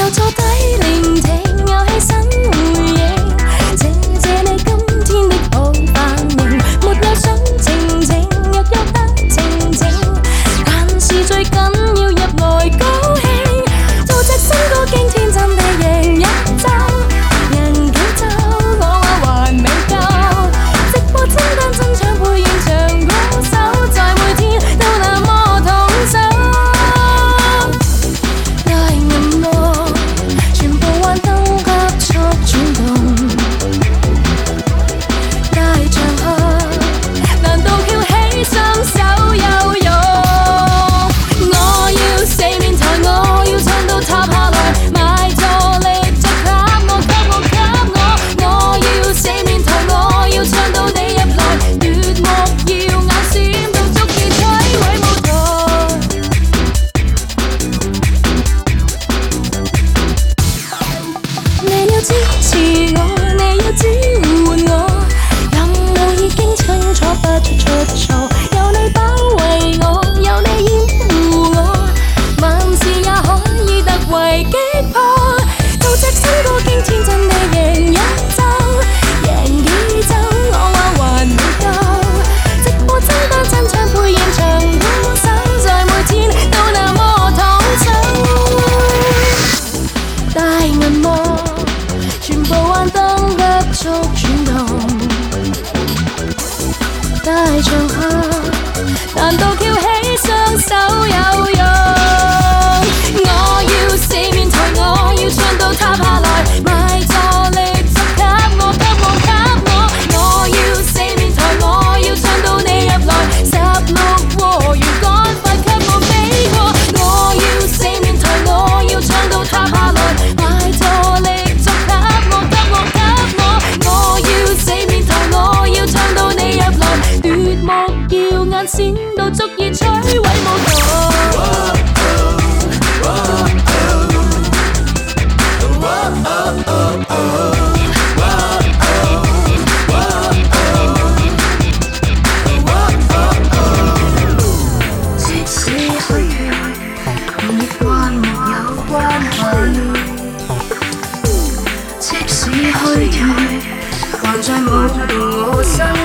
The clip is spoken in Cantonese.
就坐低聆聽，又起身回應。謝你今天的好反應，沒有想靜靜，若有得靜靜，但是最緊要入來高興。做隻新歌驚天震地贏一周，人幾周我話還未夠，直播清單真唱配現場歌手，在每天都那麼燙手。大銀幕全部幻燈急速轉動，大場合難道翹起雙手有用？我要四面台，我要唱到塌下來，賣座力就給我，給我，給我。我要四面台，我要唱到你入來，奪目要眼閃到足以摧毀舞台。你要支持我，你要支援我，任務已經清楚不出錯，有你包圍我，有你掩護我，萬事也可以突圍擊破。做隻新歌驚天震地贏一周，贏幾周我話還未夠，直播清單真唱配現場歌手，在每天都那麼燙手。大銀幕全部幻燈急速轉動，大場合難道翹起雙手有用？我要四面台，我要唱到塌下來，賣座力就給我，給我，給我。我要四面台，我要唱到你入來，16和弦趕快給我飛過。我要四面台，我要唱到塌下來，賣座力就給我，給我，給我。我要四面台，我要唱到你入來，奪目要眼閃到足以摧毀舞台。即使虛脫，同逆慣沒有關係；即使虛脫，還在舞動我心。